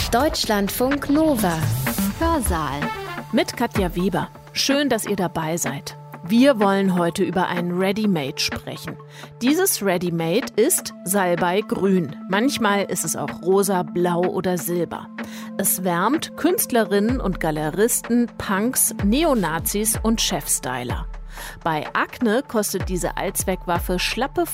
Deutschlandfunk Nova. Hörsaal. Mit Katja Weber. Schön, dass ihr dabei seid. Wir wollen heute über ein Ready-Made sprechen. Dieses Ready-Made ist Salbei-Grün. Manchmal ist es auch rosa, blau oder silber. Es wärmt Künstlerinnen und Galeristen, Punks, Neonazis und Chefstyler. Bei Akne kostet diese Allzweckwaffe schlappe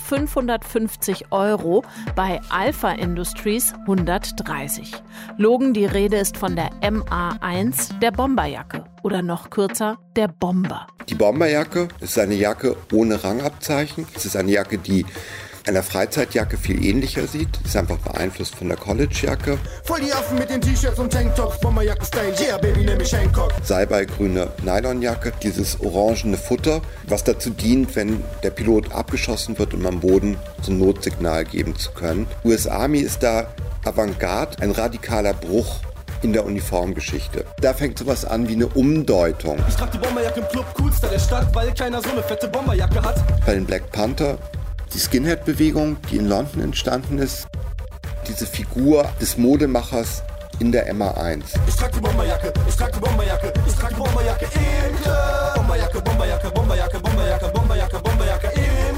550 €, bei Alpha Industries 130. Logen, die Rede ist von der MA1, der Bomberjacke. Oder noch kürzer, der Bomber. Die Bomberjacke ist eine Jacke ohne Rangabzeichen. Es ist eine Jacke, die einer Freizeitjacke viel ähnlicher sieht. Ist einfach beeinflusst von der Collegejacke. Voll die Affen mit den T-Shirts und Tanktops, Bomberjacke-Style, yeah, Baby, nimm mich Hancock. Salbeigrüne Nylonjacke, dieses orangene Futter, was dazu dient, wenn der Pilot abgeschossen wird, um am Boden so ein Notsignal geben zu können. US Army ist da Avantgarde, ein radikaler Bruch in der Uniformgeschichte. Da fängt sowas an wie eine Umdeutung. Ich trag die Bomberjacke im Club, coolster der Stadt, weil keiner so eine fette Bomberjacke hat. Bei den Black Panther die Skinhead-Bewegung, die in London entstanden ist, diese Figur des Modemachers in der MA1. Ich trag die Bomberjacke, ich trag die Bomberjacke, ich trag die Bomberjacke im Club. Bomberjacke, Bomberjacke, Bomberjacke, Bomberjacke, Bomberjacke, Bomberjacke im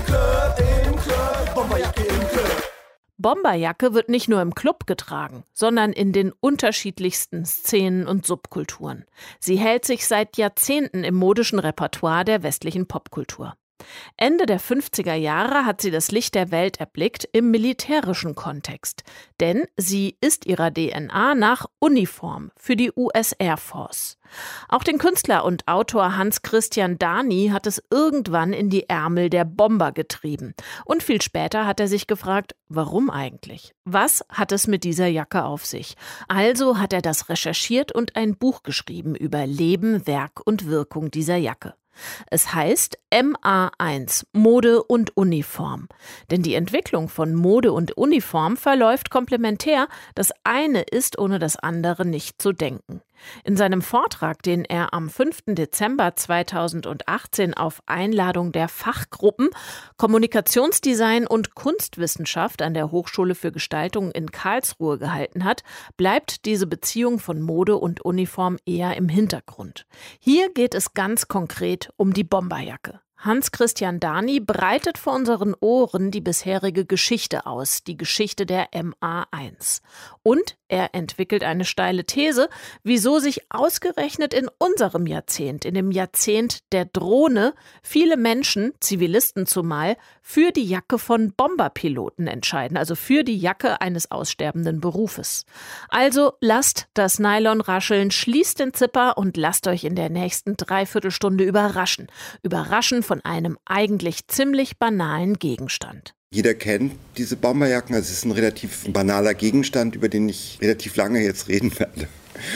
Club, Bomberjacke im Club. Bomberjacke wird nicht nur im Club getragen, sondern in den unterschiedlichsten Szenen und Subkulturen. Sie hält sich seit Jahrzehnten im modischen Repertoire der westlichen Popkultur. Ende der 50er Jahre hat sie das Licht der Welt erblickt im militärischen Kontext. Denn sie ist ihrer DNA nach Uniform für die US Air Force. Auch den Künstler und Autor Hans Christian Dani hat es irgendwann in die Ärmel der Bomber getrieben. Und viel später hat er sich gefragt, warum eigentlich? Was hat es mit dieser Jacke auf sich? Also hat er das recherchiert und ein Buch geschrieben über Leben, Werk und Wirkung dieser Jacke. Es heißt MA1, Mode und Uniform. Denn die Entwicklung von Mode und Uniform verläuft komplementär. Das eine ist ohne das andere nicht zu denken. In seinem Vortrag, den er am 5. Dezember 2018 auf Einladung der Fachgruppen Kommunikationsdesign und Kunstwissenschaft an der Hochschule für Gestaltung in Karlsruhe gehalten hat, bleibt diese Beziehung von Mode und Uniform eher im Hintergrund. Hier geht es ganz konkret um die Bomberjacke. Hans Christian Dani breitet vor unseren Ohren die bisherige Geschichte aus, die Geschichte der MA1. Und er entwickelt eine steile These, wieso sich ausgerechnet in unserem Jahrzehnt, in dem Jahrzehnt der Drohne, viele Menschen, Zivilisten zumal, für die Jacke von Bomberpiloten entscheiden, also für die Jacke eines aussterbenden Berufes. Also lasst das Nylon rascheln, schließt den Zipper und lasst euch in der nächsten Dreiviertelstunde überraschen. Überraschen von einem eigentlich ziemlich banalen Gegenstand. Jeder kennt diese Bomberjacken, also es ist ein relativ banaler Gegenstand, über den ich relativ lange jetzt reden werde.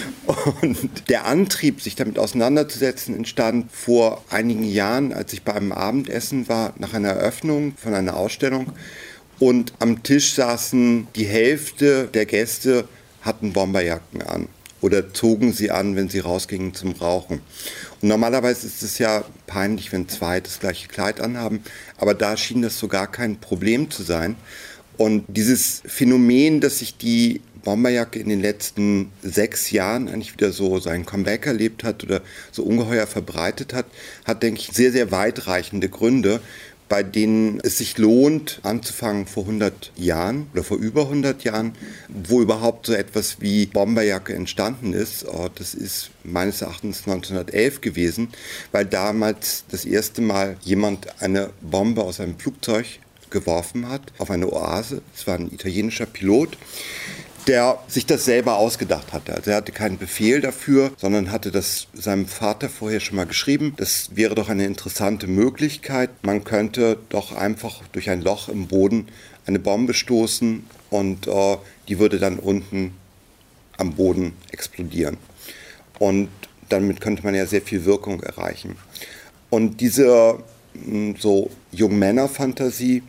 Und der Antrieb, sich damit auseinanderzusetzen, entstand vor einigen Jahren, als ich bei einem Abendessen war, nach einer Eröffnung von einer Ausstellung. Und am Tisch saßen die Hälfte der Gäste, hatten Bomberjacken an oder zogen sie an, wenn sie rausgingen zum Rauchen. Und normalerweise ist es ja peinlich, wenn zwei das gleiche Kleid anhaben, aber da schien das so gar kein Problem zu sein. Und dieses Phänomen, dass sich die Bomberjacke in den letzten 6 Jahren eigentlich wieder so sein Comeback erlebt hat oder so ungeheuer verbreitet hat, hat, denke ich, sehr, sehr weitreichende Gründe, bei denen es sich lohnt, anzufangen vor 100 Jahren oder vor über 100 Jahren, wo überhaupt so etwas wie Bomberjacke entstanden ist. Das ist meines Erachtens 1911 gewesen, weil damals das erste Mal jemand eine Bombe aus einem Flugzeug geworfen hat, auf eine Oase. Es war ein italienischer Pilot, der sich das selber ausgedacht hatte. Also er hatte keinen Befehl dafür, sondern hatte das seinem Vater vorher schon mal geschrieben. Das wäre doch eine interessante Möglichkeit. Man könnte doch einfach durch ein Loch im Boden eine Bombe stoßen und die würde dann unten am Boden explodieren. Und damit könnte man ja sehr viel Wirkung erreichen. Und diese so Jungmänner-Fantasie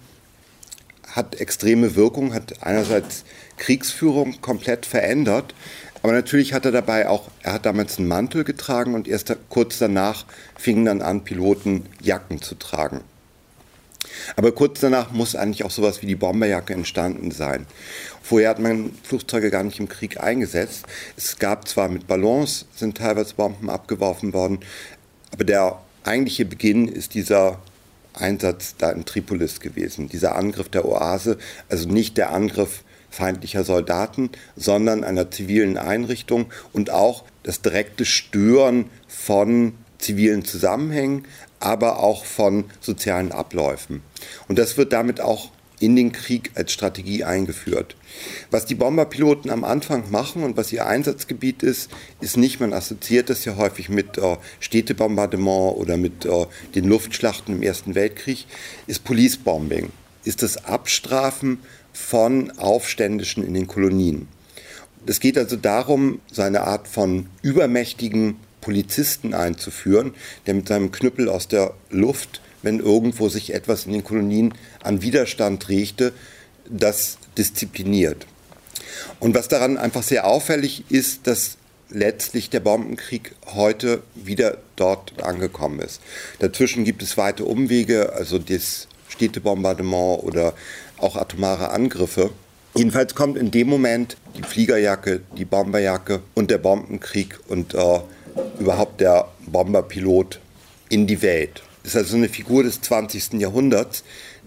hat extreme Wirkung, hat einerseits Kriegsführung komplett verändert, aber natürlich hat er dabei auch, er hat damals einen Mantel getragen und erst kurz danach fingen dann an, Piloten Jacken zu tragen. Aber kurz danach muss eigentlich auch sowas wie die Bomberjacke entstanden sein. Vorher hat man Flugzeuge gar nicht im Krieg eingesetzt. Es gab zwar mit Ballons, sind teilweise Bomben abgeworfen worden, aber der eigentliche Beginn ist dieser Einsatz da in Tripolis gewesen. Dieser Angriff der Oase, also nicht der Angriff feindlicher Soldaten, sondern einer zivilen Einrichtung und auch das direkte Stören von zivilen Zusammenhängen, aber auch von sozialen Abläufen. Und das wird damit auch in den Krieg als Strategie eingeführt. Was die Bomberpiloten am Anfang machen und was ihr Einsatzgebiet ist nicht, man assoziiert das ja häufig mit Städtebombardement oder mit den Luftschlachten im Ersten Weltkrieg, ist Police Bombing, ist das Abstrafen von Aufständischen in den Kolonien. Es geht also darum, so eine Art von übermächtigen Polizisten einzuführen, der mit seinem Knüppel aus der Luft, wenn irgendwo sich etwas in den Kolonien an Widerstand regte, das diszipliniert. Und was daran einfach sehr auffällig ist, dass letztlich der Bombenkrieg heute wieder dort angekommen ist. Dazwischen gibt es weite Umwege, also das Städtebombardement oder auch atomare Angriffe. Jedenfalls kommt in dem Moment die Fliegerjacke, die Bomberjacke und der Bombenkrieg und überhaupt der Bomberpilot in die Welt. Das ist also eine Figur des 20. Jahrhunderts,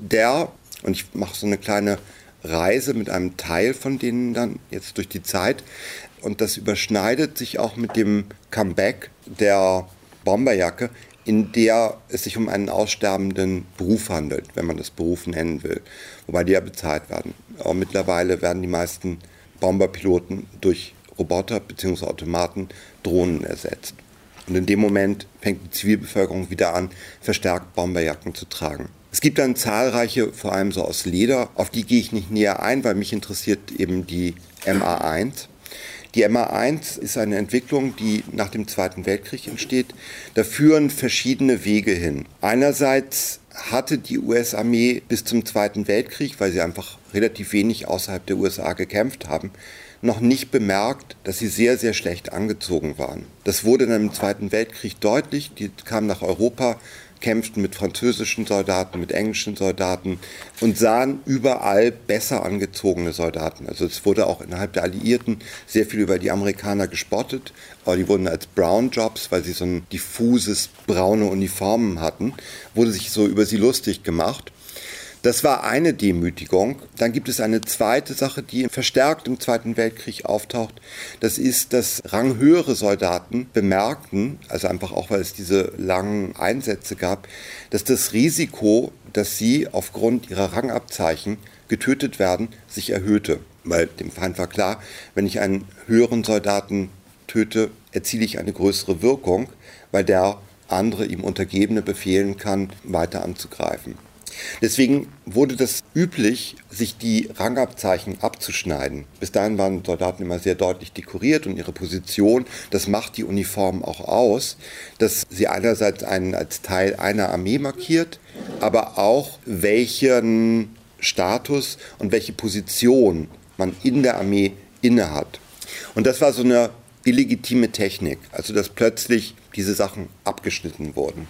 und ich mache so eine kleine Reise mit einem Teil von denen dann jetzt durch die Zeit, und das überschneidet sich auch mit dem Comeback der Bomberjacke, in der es sich um einen aussterbenden Beruf handelt, wenn man das Beruf nennen will, wobei die ja bezahlt werden. Aber mittlerweile werden die meisten Bomberpiloten durch Roboter bzw. Automaten, Drohnen ersetzt. Und in dem Moment fängt die Zivilbevölkerung wieder an, verstärkt Bomberjacken zu tragen. Es gibt dann zahlreiche, vor allem so aus Leder, auf die gehe ich nicht näher ein, weil mich interessiert eben die MA1. Die MA1 ist eine Entwicklung, die nach dem Zweiten Weltkrieg entsteht. Da führen verschiedene Wege hin. Einerseits hatte die US-Armee bis zum Zweiten Weltkrieg, weil sie einfach relativ wenig außerhalb der USA gekämpft haben, noch nicht bemerkt, dass sie sehr, sehr schlecht angezogen waren. Das wurde dann im Zweiten Weltkrieg deutlich. Die kamen nach Europa, kämpften mit französischen Soldaten, mit englischen Soldaten und sahen überall besser angezogene Soldaten. Also es wurde auch innerhalb der Alliierten sehr viel über die Amerikaner gespottet, aber die wurden als Brown Jobs, weil sie so ein diffuses braune Uniformen hatten, wurde sich so über sie lustig gemacht. Das war eine Demütigung. Dann gibt es eine zweite Sache, die verstärkt im Zweiten Weltkrieg auftaucht. Das ist, dass ranghöhere Soldaten bemerkten, also einfach auch, weil es diese langen Einsätze gab, dass das Risiko, dass sie aufgrund ihrer Rangabzeichen getötet werden, sich erhöhte. Weil dem Feind war klar, wenn ich einen höheren Soldaten töte, erziele ich eine größere Wirkung, weil der andere ihm Untergebene befehlen kann, weiter anzugreifen. Deswegen wurde das üblich, sich die Rangabzeichen abzuschneiden. Bis dahin waren Soldaten immer sehr deutlich dekoriert und ihre Position, das macht die Uniform auch aus, dass sie einerseits einen als Teil einer Armee markiert, aber auch welchen Status und welche Position man in der Armee innehat. Und das war so eine illegitime Technik, also dass plötzlich diese Sachen abgeschnitten wurden.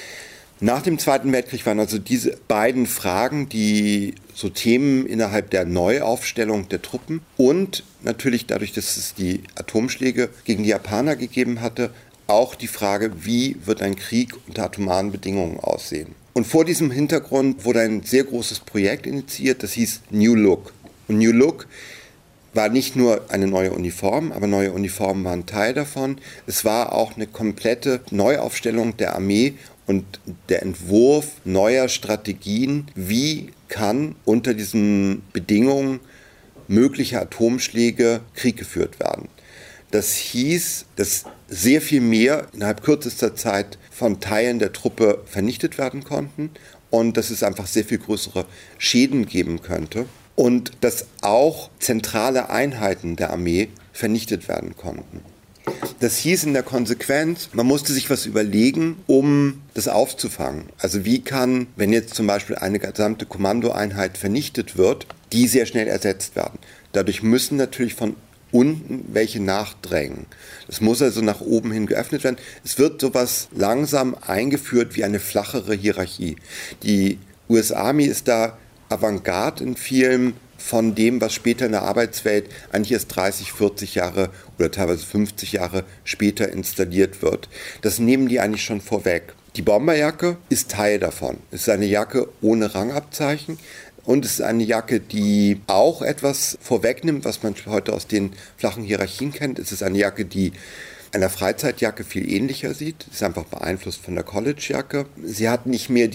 Nach dem Zweiten Weltkrieg waren also diese beiden Fragen die so Themen innerhalb der Neuaufstellung der Truppen und natürlich dadurch, dass es die Atomschläge gegen die Japaner gegeben hatte, auch die Frage, wie wird ein Krieg unter atomaren Bedingungen aussehen. Und vor diesem Hintergrund wurde ein sehr großes Projekt initiiert, das hieß New Look. Und New Look war nicht nur eine neue Uniform, aber neue Uniformen waren Teil davon. Es war auch eine komplette Neuaufstellung der Armee und der Entwurf neuer Strategien, wie kann unter diesen Bedingungen möglicher Atomschläge Krieg geführt werden. Das hieß, dass sehr viel mehr innerhalb kürzester Zeit von Teilen der Truppe vernichtet werden konnten und dass es einfach sehr viel größere Schäden geben könnte und dass auch zentrale Einheiten der Armee vernichtet werden konnten. Das hieß in der Konsequenz, man musste sich was überlegen, um das aufzufangen. Also wie kann, wenn jetzt zum Beispiel eine gesamte Kommandoeinheit vernichtet wird, die sehr schnell ersetzt werden. Dadurch müssen natürlich von unten welche nachdrängen. Das muss also nach oben hin geöffnet werden. Es wird sowas langsam eingeführt wie eine flachere Hierarchie. Die US Army ist da Avantgarde in vielem von dem, was später in der Arbeitswelt eigentlich erst 30, 40 Jahre oder teilweise 50 Jahre später installiert wird. Das nehmen die eigentlich schon vorweg. Die Bomberjacke ist Teil davon. Es ist eine Jacke ohne Rangabzeichen und es ist eine Jacke, die auch etwas vorwegnimmt, was man heute aus den flachen Hierarchien kennt. Es ist eine Jacke, die einer Freizeitjacke viel ähnlicher sieht. Sie ist einfach beeinflusst von der Collegejacke. Sie hat nicht mehr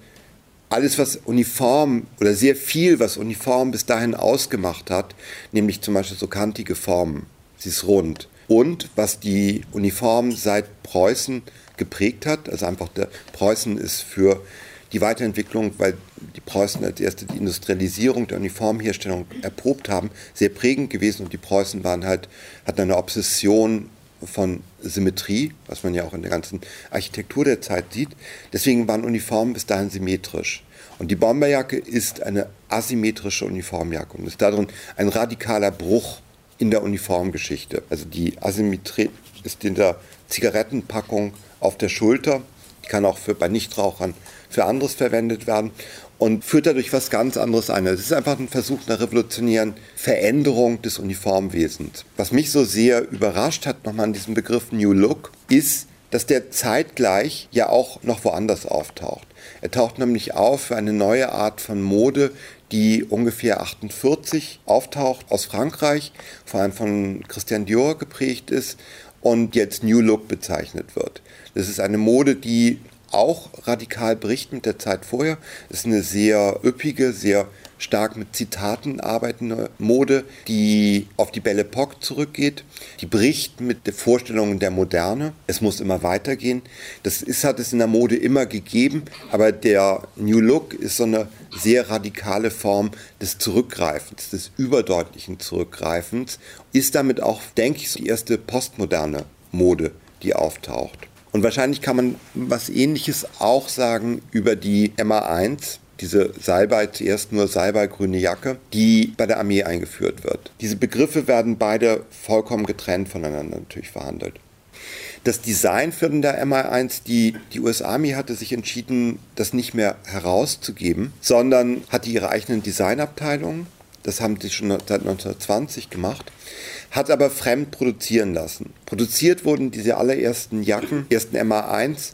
alles, was Uniform oder sehr viel, was Uniform bis dahin ausgemacht hat, nämlich zum Beispiel so kantige Formen. Sie ist rund. Und was die Uniform seit Preußen geprägt hat, also einfach Preußen ist für die Weiterentwicklung, weil die Preußen als erste die Industrialisierung der Uniformherstellung erprobt haben, sehr prägend gewesen und die Preußen hatten eine Obsession von Symmetrie, was man ja auch in der ganzen Architektur der Zeit sieht. Deswegen waren Uniformen bis dahin symmetrisch. Und die Bomberjacke ist eine asymmetrische Uniformjacke und ist darin ein radikaler Bruch in der Uniformgeschichte. Also die Asymmetrie ist in der Zigarettenpackung auf der Schulter, die kann auch bei Nichtrauchern für anderes verwendet werden und führt dadurch was ganz anderes ein. Es ist einfach ein Versuch einer revolutionären Veränderung des Uniformwesens. Was mich so sehr überrascht hat nochmal an diesem Begriff New Look, ist, dass der zeitgleich ja auch noch woanders auftaucht. Er taucht nämlich auf für eine neue Art von Mode, die ungefähr 1948 auftaucht aus Frankreich, vor allem von Christian Dior geprägt ist und jetzt New Look bezeichnet wird. Das ist eine Mode, die auch radikal bricht mit der Zeit vorher. Es ist eine sehr üppige, sehr stark mit Zitaten arbeitende Mode, die auf die Belle Époque zurückgeht. Die bricht mit den Vorstellungen der Moderne. Es muss immer weitergehen. Hat es in der Mode immer gegeben, aber der New Look ist so eine sehr radikale Form des Zurückgreifens, des überdeutlichen Zurückgreifens, ist damit auch, denke ich, die erste postmoderne Mode, die auftaucht. Und wahrscheinlich kann man was Ähnliches auch sagen über die MA1, diese zuerst nur salbeigrüne Jacke, die bei der Armee eingeführt wird. Diese Begriffe werden beide vollkommen getrennt voneinander natürlich verhandelt. Das Design für der MI1, die US Army hatte sich entschieden, das nicht mehr herauszugeben, sondern hatte ihre eigenen Designabteilungen. Das haben sie schon seit 1920 gemacht, hat aber fremd produzieren lassen. Produziert wurden diese allerersten Jacken, ersten MA1,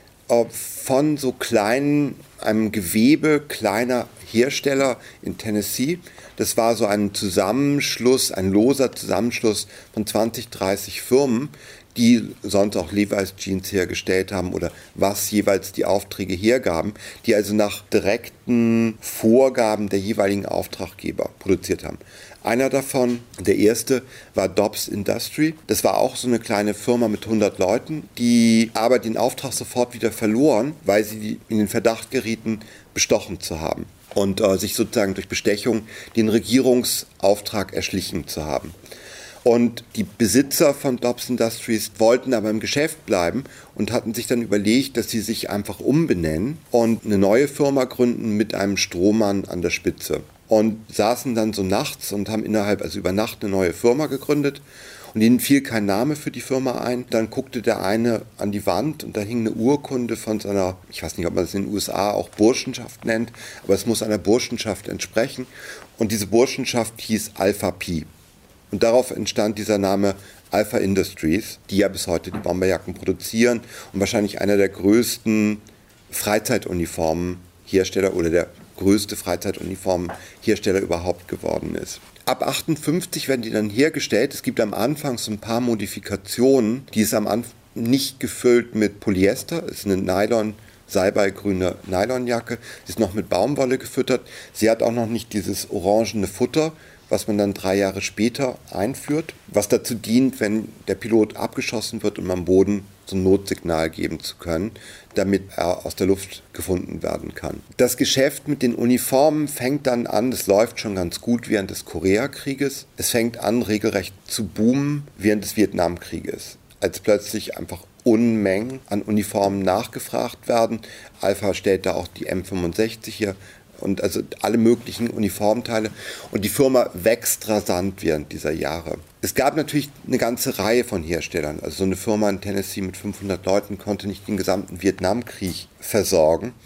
von so einem Gewebe kleiner Hersteller in Tennessee. Das war so ein loser Zusammenschluss von 20, 30 Firmen, die sonst auch Levi's Jeans hergestellt haben oder was jeweils die Aufträge hergaben, die also nach direkten Vorgaben der jeweiligen Auftraggeber produziert haben. Einer davon, der erste, war Dobbs Industry. Das war auch so eine kleine Firma mit 100 Leuten, die aber den Auftrag sofort wieder verloren, weil sie in den Verdacht gerieten, bestochen zu haben und sich sozusagen durch Bestechung den Regierungsauftrag erschlichen zu haben. Und die Besitzer von Dobbs Industries wollten aber im Geschäft bleiben und hatten sich dann überlegt, dass sie sich einfach umbenennen und eine neue Firma gründen mit einem Strohmann an der Spitze. Und saßen dann so nachts und haben über Nacht eine neue Firma gegründet. Und ihnen fiel kein Name für die Firma ein. Dann guckte der eine an die Wand und da hing eine Urkunde von seiner, ich weiß nicht, ob man das in den USA auch Burschenschaft nennt, aber es muss einer Burschenschaft entsprechen. Und diese Burschenschaft hieß Alpha Pi. Und darauf entstand dieser Name Alpha Industries, die ja bis heute die Bomberjacken produzieren und wahrscheinlich einer der größten Freizeituniformenhersteller oder der größte Freizeituniformenhersteller überhaupt geworden ist. Ab 1958 werden die dann hergestellt. Es gibt am Anfang so ein paar Modifikationen. Die ist am Anfang nicht gefüllt mit Polyester. Es ist eine salbeigrüne Nylonjacke. Sie ist noch mit Baumwolle gefüttert. Sie hat auch noch nicht dieses orangene Futter, was man dann 3 Jahre später einführt, was dazu dient, wenn der Pilot abgeschossen wird, um am Boden so ein Notsignal geben zu können, damit er aus der Luft gefunden werden kann. Das Geschäft mit den Uniformen fängt dann an, das läuft schon ganz gut während des Koreakrieges. Es fängt an, regelrecht zu boomen während des Vietnamkrieges, als plötzlich einfach Unmengen an Uniformen nachgefragt werden. Alpha stellt da auch die M65 hier und also alle möglichen Uniformteile. Und die Firma wächst rasant während dieser Jahre. Es gab natürlich eine ganze Reihe von Herstellern. Also so eine Firma in Tennessee mit 500 Leuten konnte nicht den gesamten Vietnamkrieg versorgen.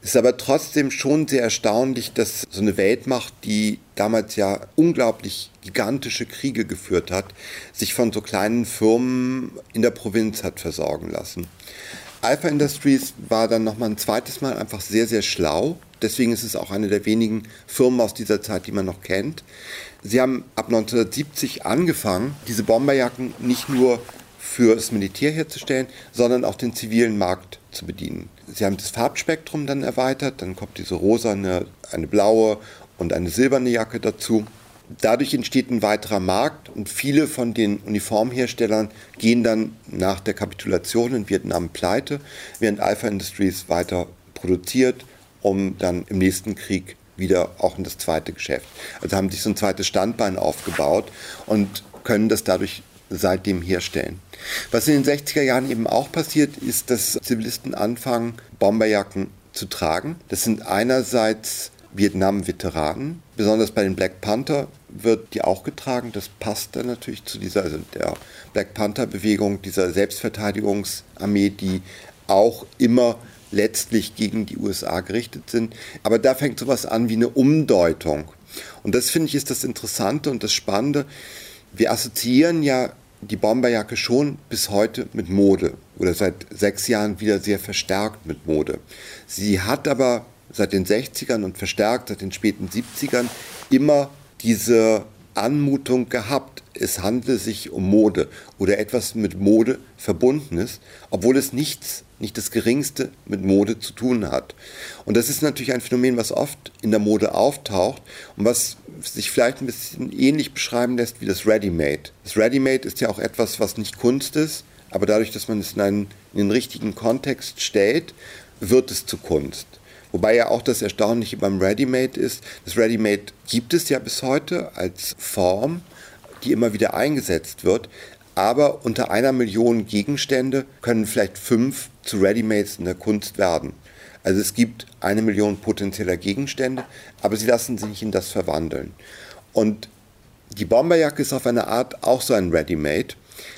Ist aber trotzdem schon sehr erstaunlich, dass so eine Weltmacht, die damals ja unglaublich gigantische Kriege geführt hat, sich von so kleinen Firmen in der Provinz hat versorgen lassen. Alpha Industries war dann nochmal ein zweites Mal einfach sehr, sehr schlau. Deswegen ist es auch eine der wenigen Firmen aus dieser Zeit, die man noch kennt. Sie haben ab 1970 angefangen, diese Bomberjacken nicht nur für das Militär herzustellen, sondern auch den zivilen Markt zu bedienen. Sie haben das Farbspektrum dann erweitert, dann kommt diese rosane, eine blaue und eine silberne Jacke dazu. Dadurch entsteht ein weiterer Markt und viele von den Uniformherstellern gehen dann nach der Kapitulation in Vietnam pleite, während Alpha Industries weiter produziert, um dann im nächsten Krieg wieder auch in das zweite Geschäft. Also haben sich so ein zweites Standbein aufgebaut und können das dadurch seitdem herstellen. Was in den 60er Jahren eben auch passiert, ist, dass Zivilisten anfangen, Bomberjacken zu tragen. Das sind einerseits Vietnam-Veteranen, besonders bei den Black Panther wird die auch getragen. Das passt dann natürlich zu dieser, also der Black Panther-Bewegung, dieser Selbstverteidigungsarmee, die auch immer letztlich gegen die USA gerichtet sind. Aber da fängt sowas an wie eine Umdeutung. Und das, finde ich, ist das Interessante und das Spannende. Wir assoziieren ja die Bomberjacke schon bis heute mit Mode oder seit 6 Jahren wieder sehr verstärkt mit Mode. Sie hat aber seit den 60ern und verstärkt seit den späten 70ern immer diese Anmutung gehabt. Es handle sich um Mode oder etwas mit Mode Verbundenes, obwohl es nicht das Geringste mit Mode zu tun hat. Und das ist natürlich ein Phänomen, was oft in der Mode auftaucht und was sich vielleicht ein bisschen ähnlich beschreiben lässt wie das Ready-Made. Das Ready-Made ist ja auch etwas, was nicht Kunst ist, aber dadurch, dass man es in den richtigen Kontext stellt, wird es zu Kunst. Wobei ja auch das Erstaunliche beim Ready-Made ist, das Ready-Made gibt es ja bis heute als Form, die immer wieder eingesetzt wird, aber unter 1 Million Gegenstände können vielleicht 5 zu Ready-Mades in der Kunst werden. Also es gibt 1 Million potenzieller Gegenstände, aber sie lassen sich nicht in das verwandeln. Und die Bomberjacke ist auf eine Art auch so ein Ready-Made,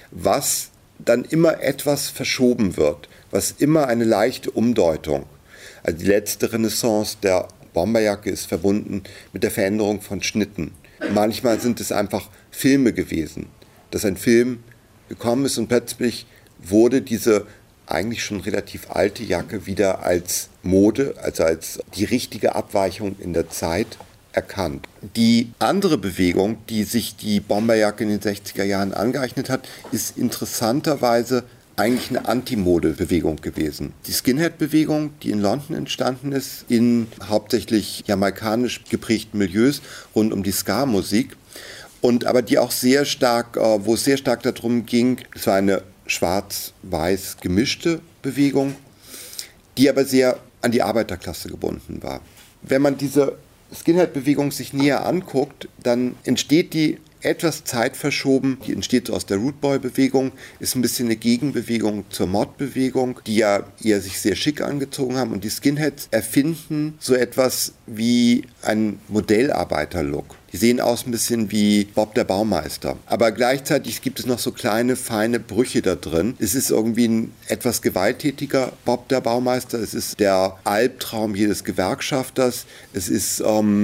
was dann immer etwas verschoben wird, was immer eine leichte Umdeutung. Also die letzte Renaissance der Bomberjacke ist verbunden mit der Veränderung von Schnitten. Manchmal sind es einfach Filme gewesen, dass ein Film gekommen ist und plötzlich wurde diese eigentlich schon relativ alte Jacke wieder als Mode, also als die richtige Abweichung in der Zeit erkannt. Die andere Bewegung, die sich die Bomberjacke in den 60er Jahren angeeignet hat, ist interessanterweise eigentlich eine Anti-Mode-Bewegung gewesen. Die Skinhead-Bewegung, die in London entstanden ist, in hauptsächlich jamaikanisch geprägten Milieus rund um die Ska-Musik, und aber die auch sehr stark, wo es sehr stark darum ging, es war eine schwarz-weiß gemischte Bewegung, die aber sehr an die Arbeiterklasse gebunden war. Wenn man diese Skinhead-Bewegung sich näher anguckt, dann entsteht die etwas zeitverschoben, die entsteht aus der Rootboy-Bewegung, ist ein bisschen eine Gegenbewegung zur Mod-Bewegung, die ja eher sich sehr schick angezogen haben, und die Skinheads erfinden so etwas wie einen Modellarbeiter-Look. Die sehen aus ein bisschen wie Bob der Baumeister, aber gleichzeitig gibt es noch so kleine, feine Brüche da drin. Es ist irgendwie ein etwas gewalttätiger Bob der Baumeister, es ist der Albtraum jedes Gewerkschafters, es ist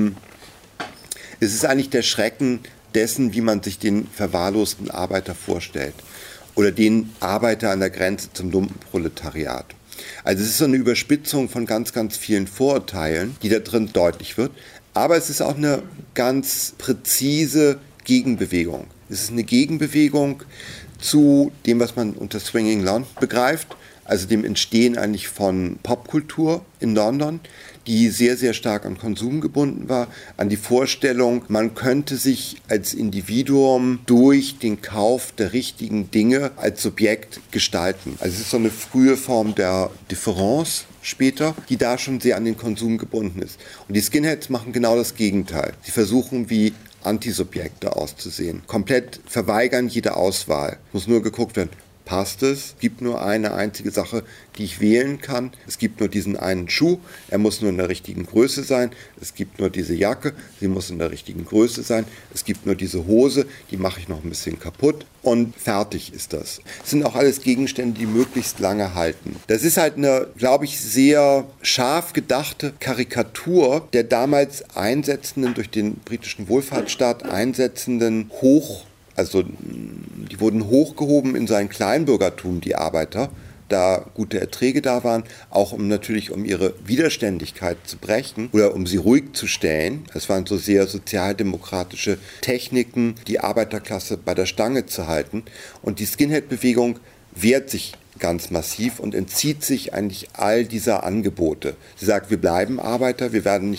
eigentlich der Schrecken dessen, wie man sich den verwahrlosten Arbeiter vorstellt oder den Arbeiter an der Grenze zum Lumpenproletariat. Also es ist so eine Überspitzung von ganz, ganz vielen Vorurteilen, die da drin deutlich wird, aber es ist auch eine ganz präzise Gegenbewegung. Es ist eine Gegenbewegung zu dem, was man unter Swinging London begreift, also dem Entstehen eigentlich von Popkultur in London, die sehr, sehr stark an Konsum gebunden war, an die Vorstellung, man könnte sich als Individuum durch den Kauf der richtigen Dinge als Subjekt gestalten. Also es ist so eine frühe Form der Difference später, die da schon sehr an den Konsum gebunden ist. Und die Skinheads machen genau das Gegenteil. Sie versuchen wie Antisubjekte auszusehen, komplett verweigern jede Auswahl. Muss nur geguckt werden, passt es. Es gibt nur eine einzige Sache, die ich wählen kann. Es gibt nur diesen einen Schuh, er muss nur in der richtigen Größe sein. Es gibt nur diese Jacke, sie muss in der richtigen Größe sein. Es gibt nur diese Hose, die mache ich noch ein bisschen kaputt und fertig ist das. Es sind auch alles Gegenstände, die möglichst lange halten. Das ist halt eine, glaube ich, sehr scharf gedachte Karikatur der damals einsetzenden, durch den britischen Wohlfahrtsstaat einsetzenden also die wurden hochgehoben in sein Kleinbürgertum, die Arbeiter, da gute Erträge da waren, auch natürlich um ihre Widerständigkeit zu brechen oder um sie ruhig zu stellen. Es waren so sehr sozialdemokratische Techniken, die Arbeiterklasse bei der Stange zu halten. Und die Skinhead-Bewegung wehrt sich ganz massiv und entzieht sich eigentlich all dieser Angebote. Sie sagt, wir bleiben Arbeiter, wir werden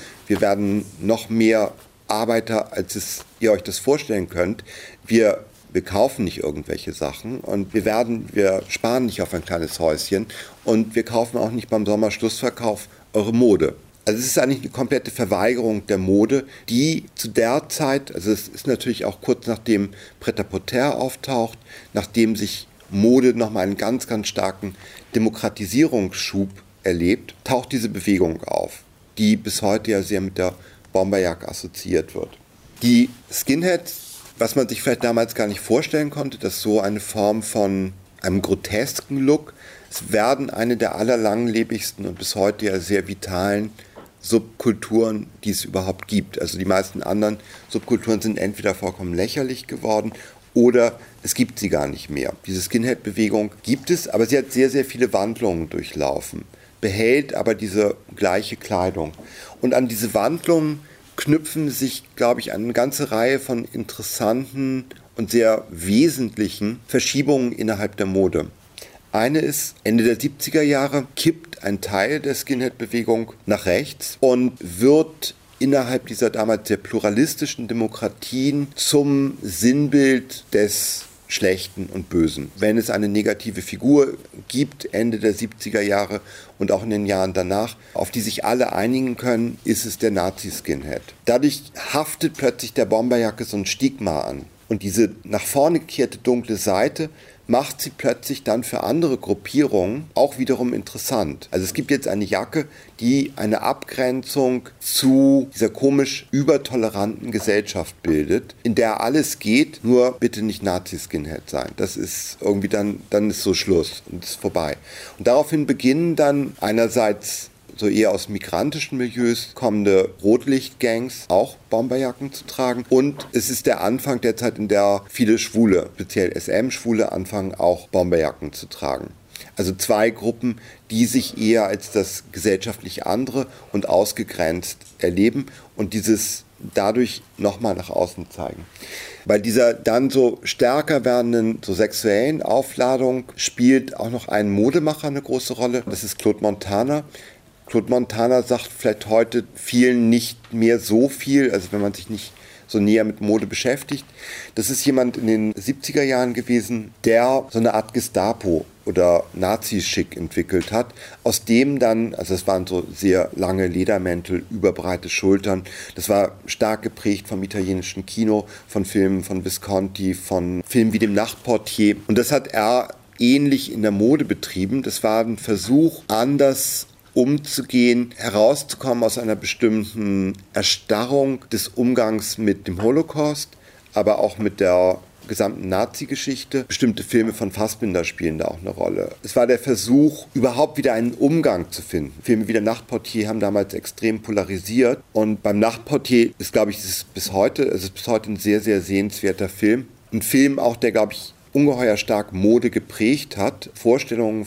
noch mehr Arbeiter, als ihr euch das vorstellen könnt. Wir kaufen nicht irgendwelche Sachen und wir sparen nicht auf ein kleines Häuschen und wir kaufen auch nicht beim Sommerschlussverkauf eure Mode. Also es ist eigentlich eine komplette Verweigerung der Mode, die zu der Zeit, also es ist natürlich auch kurz nachdem Pret-à-Porter auftaucht, nachdem sich Mode nochmal einen ganz, ganz starken Demokratisierungsschub erlebt, taucht diese Bewegung auf, die bis heute ja sehr mit der Bomberjacke assoziiert wird. Die Skinheads, was man sich vielleicht damals gar nicht vorstellen konnte, dass so eine Form von einem grotesken Look, es werden eine der allerlanglebigsten und bis heute ja sehr vitalen Subkulturen, die es überhaupt gibt. Also die meisten anderen Subkulturen sind entweder vollkommen lächerlich geworden oder es gibt sie gar nicht mehr. Diese Skinhead-Bewegung gibt es, aber sie hat sehr, sehr viele Wandlungen durchlaufen, behält aber diese gleiche Kleidung. Und an diese Wandlungen knüpfen sich, glaube ich, eine ganze Reihe von interessanten und sehr wesentlichen Verschiebungen innerhalb der Mode. Eine ist, Ende der 70er Jahre kippt ein Teil der Skinhead-Bewegung nach rechts und wird innerhalb dieser damals sehr pluralistischen Demokratien zum Sinnbild des Schlechten und Bösen. Wenn es eine negative Figur gibt, Ende der 70er Jahre und auch in den Jahren danach, auf die sich alle einigen können, ist es der Nazi-Skinhead. Dadurch haftet plötzlich der Bomberjacke so ein Stigma an. Und diese nach vorne gekehrte dunkle Seite macht sie plötzlich dann für andere Gruppierungen auch wiederum interessant. Also es gibt jetzt eine Jacke, die eine Abgrenzung zu dieser komisch übertoleranten Gesellschaft bildet, in der alles geht, nur bitte nicht Nazi-Skinhead sein. Das ist irgendwie dann ist so Schluss und ist vorbei. Und daraufhin beginnen dann einerseits so eher aus migrantischen Milieus kommende Rotlichtgangs auch Bomberjacken zu tragen. Und es ist der Anfang der Zeit, in der viele Schwule, speziell SM-Schwule, anfangen auch Bomberjacken zu tragen. Also zwei Gruppen, die sich eher als das gesellschaftlich andere und ausgegrenzt erleben und dieses dadurch nochmal nach außen zeigen. Bei dieser dann so stärker werdenden so sexuellen Aufladung spielt auch noch ein Modemacher eine große Rolle. Das ist Claude Montana. Claude Montana sagt vielleicht heute vielen nicht mehr so viel, also wenn man sich nicht so näher mit Mode beschäftigt. Das ist jemand in den 70er Jahren gewesen, der so eine Art Gestapo oder Nazi-Schick entwickelt hat, aus dem dann, also es waren so sehr lange Ledermäntel, überbreite Schultern, das war stark geprägt vom italienischen Kino, von Filmen von Visconti, von Filmen wie dem Nachtportier, und das hat er ähnlich in der Mode betrieben. Das war ein Versuch, anders umzugehen, herauszukommen aus einer bestimmten Erstarrung des Umgangs mit dem Holocaust, aber auch mit der gesamten Nazi-Geschichte. Bestimmte Filme von Fassbinder spielen da auch eine Rolle. Es war der Versuch, überhaupt wieder einen Umgang zu finden. Filme wie der Nachtportier haben damals extrem polarisiert und beim Nachtportier ist, glaube ich, es ist bis heute ein sehr, sehr sehenswerter Film. Ein Film auch, der, glaube ich, ungeheuer stark Mode geprägt hat. Vorstellungen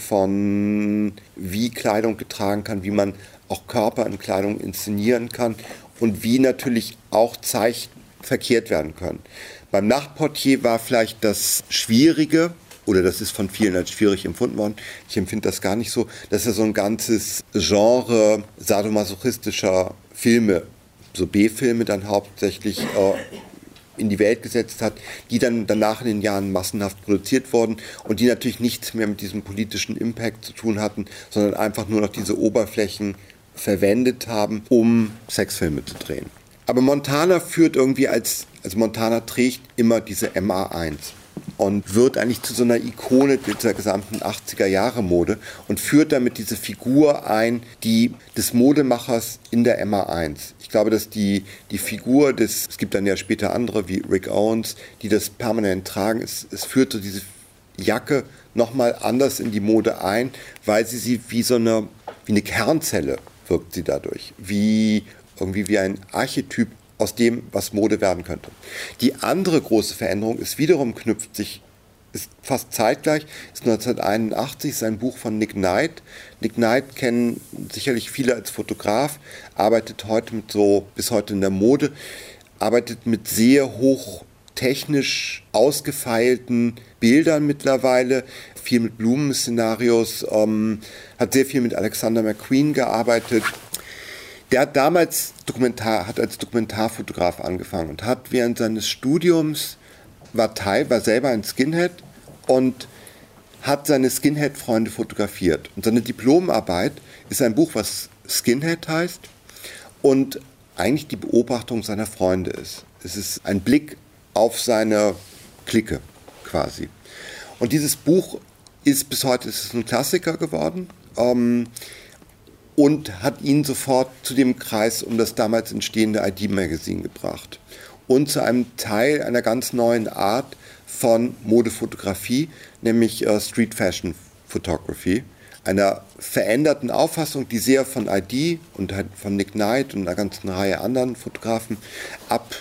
von, wie Kleidung getragen kann, wie man auch Körper in Kleidung inszenieren kann und wie natürlich auch Zeichen verkehrt werden können. Beim Nachtportier war vielleicht das Schwierige, oder das ist von vielen als schwierig empfunden worden, ich empfinde das gar nicht so, dass er so ein ganzes Genre sadomasochistischer Filme, so B-Filme dann hauptsächlich in die Welt gesetzt hat, die dann danach in den Jahren massenhaft produziert wurden und die natürlich nichts mehr mit diesem politischen Impact zu tun hatten, sondern einfach nur noch diese Oberflächen verwendet haben, um Sexfilme zu drehen. Aber Montana führt irgendwie Montana trägt immer diese MA1. und wird eigentlich zu so einer Ikone dieser gesamten 80er-Jahre-Mode und führt damit diese Figur ein, die des Modemachers in der MA1. Ich glaube, dass die Figur es gibt dann ja später andere wie Rick Owens, die das permanent tragen. Es führt so diese Jacke nochmal anders in die Mode ein, weil sie wie eine Kernzelle wirkt sie dadurch. Irgendwie wie ein Archetyp aus dem, was Mode werden könnte. Die andere große Veränderung ist ist fast zeitgleich, ist 1981, ist ein Buch von Nick Knight. Nick Knight kennen sicherlich viele als Fotograf, arbeitet heute bis heute in der Mode, arbeitet mit sehr hoch technisch ausgefeilten Bildern mittlerweile, viel mit Blumenszenarios, hat sehr viel mit Alexander McQueen gearbeitet. Der hat damals als Dokumentarfotograf angefangen und hat während seines Studiums war selber ein Skinhead und hat seine Skinhead-Freunde fotografiert. Und seine Diplomarbeit ist ein Buch, was Skinhead heißt und eigentlich die Beobachtung seiner Freunde ist. Es ist ein Blick auf seine Clique quasi. Und dieses Buch ist bis heute ein Klassiker geworden und hat ihn sofort zu dem Kreis um das damals entstehende ID-Magazin gebracht. Und zu einem Teil einer ganz neuen Art von Modefotografie, nämlich Street Fashion Photography, einer veränderten Auffassung, die sehr von ID und von Nick Knight und einer ganzen Reihe anderen Fotografen ab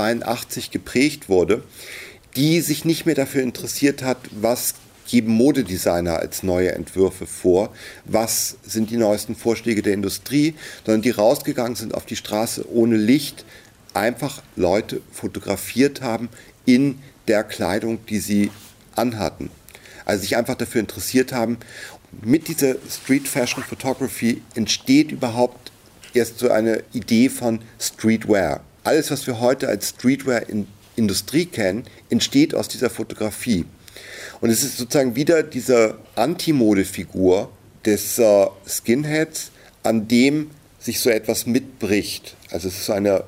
82 geprägt wurde, die sich nicht mehr dafür interessiert hat, was geben Modedesigner als neue Entwürfe vor, was sind die neuesten Vorschläge der Industrie, sondern die rausgegangen sind auf die Straße ohne Licht, einfach Leute fotografiert haben in der Kleidung, die sie anhatten. Also sich einfach dafür interessiert haben. Mit dieser Street Fashion Photography entsteht überhaupt erst so eine Idee von Streetwear. Alles, was wir heute als Streetwear in Industrie kennen, entsteht aus dieser Fotografie. Und es ist sozusagen wieder diese Anti-Mode-Figur des Skinheads, an dem sich so etwas mitbricht. Also es ist so eine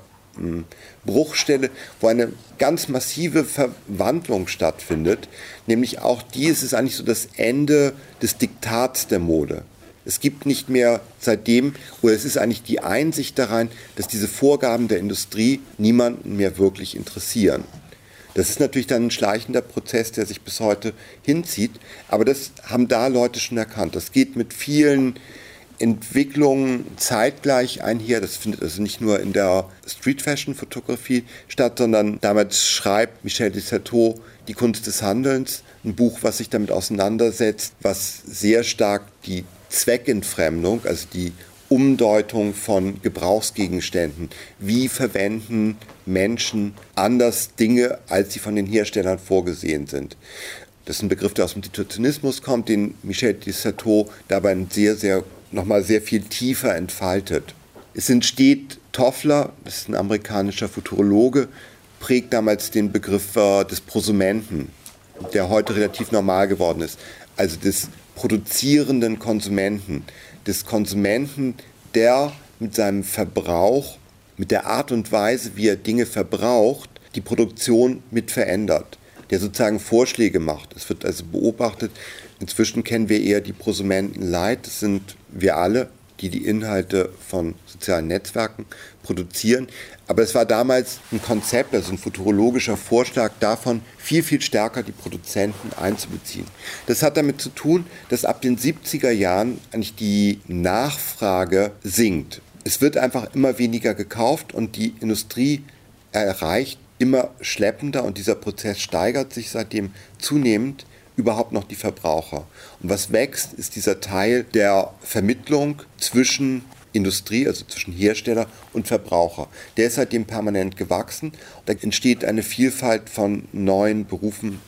Bruchstelle, wo eine ganz massive Verwandlung stattfindet, nämlich auch es ist eigentlich so das Ende des Diktats der Mode. Es gibt nicht mehr seitdem, oder es ist eigentlich die Einsicht daran, dass diese Vorgaben der Industrie niemanden mehr wirklich interessieren. Das ist natürlich dann ein schleichender Prozess, der sich bis heute hinzieht, aber das haben da Leute schon erkannt. Das geht mit vielen Entwicklungen zeitgleich einher. Das findet also nicht nur in der Street Fashion Fotografie statt, sondern damals schreibt Michel de Certeau Die Kunst des Handelns, ein Buch, was sich damit auseinandersetzt, was sehr stark die Zweckentfremdung, also die Umdeutung von Gebrauchsgegenständen. Wie verwenden Menschen anders Dinge, als sie von den Herstellern vorgesehen sind? Das ist ein Begriff, der aus dem Situationismus kommt, den Michel de Certeau dabei nochmal sehr viel tiefer entfaltet. Es entsteht Toffler, das ist ein amerikanischer Futurologe, prägt damals den Begriff des Prosumenten, der heute relativ normal geworden ist. Also des produzierenden Konsumenten, des Konsumenten, der mit seinem Verbrauch, mit der Art und Weise, wie er Dinge verbraucht, die Produktion mit verändert, der sozusagen Vorschläge macht. Es wird also beobachtet, inzwischen kennen wir eher die Prosumenten Light, das sind wir alle, die Inhalte von sozialen Netzwerken produzieren. Aber es war damals ein Konzept, also ein futurologischer Vorschlag davon, viel, viel stärker die Produzenten einzubeziehen. Das hat damit zu tun, dass ab den 70er Jahren eigentlich die Nachfrage sinkt. Es wird einfach immer weniger gekauft und die Industrie erreicht immer schleppender und dieser Prozess steigert sich seitdem zunehmend überhaupt noch die Verbraucher. Und was wächst, ist dieser Teil der Vermittlung zwischen Industrie, also zwischen Hersteller und Verbraucher. Der ist seitdem permanent gewachsen. Da entsteht eine Vielfalt von neuen Berufen.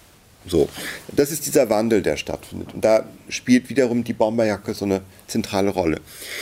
So, das ist dieser Wandel, der stattfindet. Und da spielt wiederum die Bomberjacke so eine zentrale Rolle.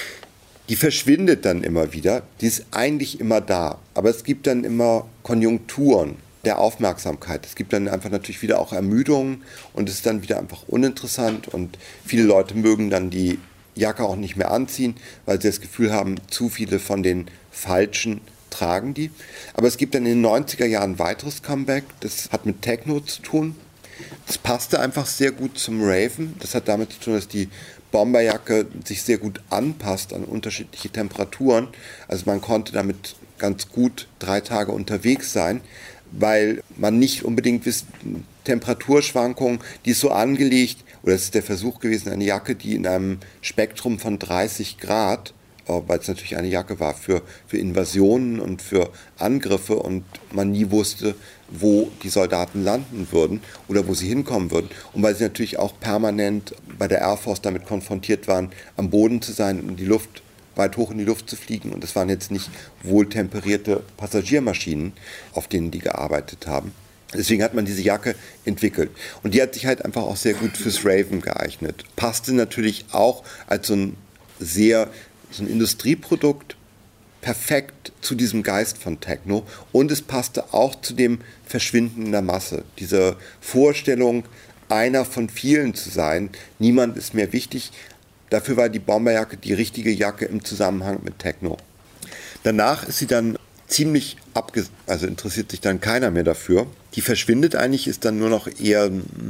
Die verschwindet dann immer wieder, die ist eigentlich immer da. Aber es gibt dann immer Konjunkturen der Aufmerksamkeit. Es gibt dann einfach natürlich wieder auch Ermüdungen und es ist dann wieder einfach uninteressant und viele Leute mögen dann die Jacke auch nicht mehr anziehen, weil sie das Gefühl haben, zu viele von den Falschen tragen die. Aber es gibt dann in den 90er Jahren ein weiteres Comeback, das hat mit Techno zu tun. Es passte einfach sehr gut zum Raven. Das hat damit zu tun, dass die Bomberjacke sich sehr gut anpasst an unterschiedliche Temperaturen. Also man konnte damit ganz gut 3 Tage unterwegs sein, weil man nicht unbedingt Temperaturschwankungen, die ist so angelegt, oder es ist der Versuch gewesen, eine Jacke, die in einem Spektrum von 30 Grad, weil es natürlich eine Jacke war für Invasionen und für Angriffe und man nie wusste, wo die Soldaten landen würden oder wo sie hinkommen würden. Und weil sie natürlich auch permanent bei der Air Force damit konfrontiert waren, am Boden zu sein und weit hoch in die Luft zu fliegen. Und das waren jetzt nicht wohltemperierte Passagiermaschinen, auf denen die gearbeitet haben. Deswegen hat man diese Jacke entwickelt. Und die hat sich halt einfach auch sehr gut fürs Raven geeignet. Passte natürlich auch als so ein Industrieprodukt perfekt zu diesem Geist von Techno. Und es passte auch zu dem Verschwinden in der Masse. Diese Vorstellung, einer von vielen zu sein, niemand ist mehr wichtig. Dafür war die Bomberjacke die richtige Jacke im Zusammenhang mit Techno. Danach ist sie dann ziemlich also interessiert sich dann keiner mehr dafür. Die verschwindet eigentlich, ist dann nur noch eher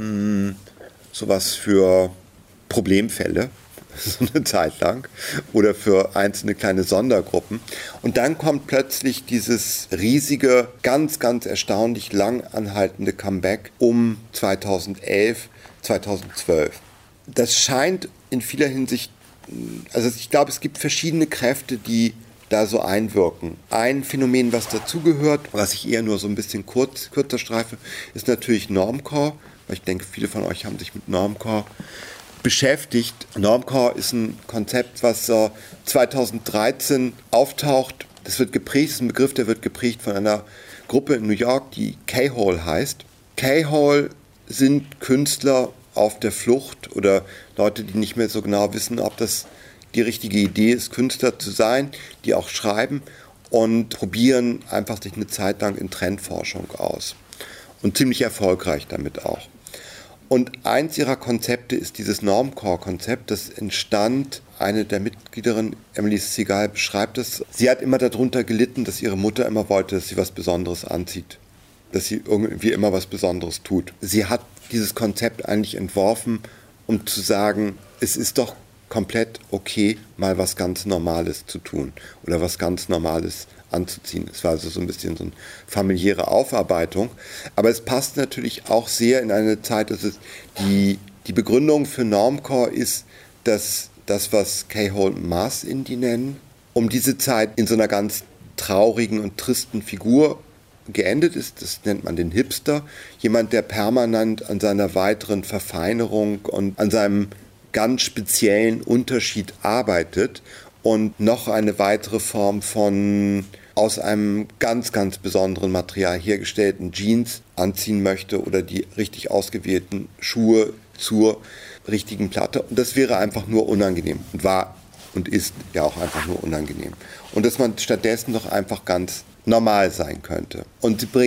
sowas für Problemfälle, so eine Zeit lang, oder für einzelne kleine Sondergruppen. Und dann kommt plötzlich dieses riesige, ganz, ganz erstaunlich lang anhaltende Comeback um 2011, 2012. Das scheint in vieler Hinsicht, also ich glaube, es gibt verschiedene Kräfte, die da so einwirken. Ein Phänomen, was dazugehört, was ich eher nur so ein bisschen kürzer streife, ist natürlich Normcore, weil ich denke, viele von euch haben sich mit Normcore beschäftigt. Normcore ist ein Konzept, was 2013 auftaucht. Das ist ein Begriff, der wird geprägt von einer Gruppe in New York, die K-Hole heißt. K-Hole sind Künstler auf der Flucht oder Leute, die nicht mehr so genau wissen, ob das die richtige Idee ist, Künstler zu sein, die auch schreiben und probieren einfach sich eine Zeit lang in Trendforschung aus. Und ziemlich erfolgreich damit auch. Und eins ihrer Konzepte ist dieses Normcore-Konzept, das entstand, eine der Mitgliederinnen, Emily Segal, beschreibt es. Sie hat immer darunter gelitten, dass ihre Mutter immer wollte, dass sie was Besonderes anzieht, dass sie irgendwie immer was Besonderes tut. Sie hat dieses Konzept eigentlich entworfen, um zu sagen, es ist doch komplett okay, mal was ganz Normales zu tun oder was ganz Normales anzuziehen. Es war also so ein bisschen so eine familiäre Aufarbeitung. Aber es passt natürlich auch sehr in eine Zeit, dass es die Begründung für Normcore ist, dass das, was K-Hole Mass Indie nennen, um diese Zeit in so einer ganz traurigen und tristen Figur geendet ist. Das nennt man den Hipster. Jemand, der permanent an seiner weiteren Verfeinerung und an seinem ganz speziellen Unterschied arbeitet und noch eine weitere Form von aus einem ganz, ganz besonderen Material hergestellten Jeans anziehen möchte oder die richtig ausgewählten Schuhe zur richtigen Platte. Und das wäre einfach nur unangenehm und war und ist ja auch einfach nur unangenehm. Und dass man stattdessen doch einfach ganz normal sein könnte. Und sie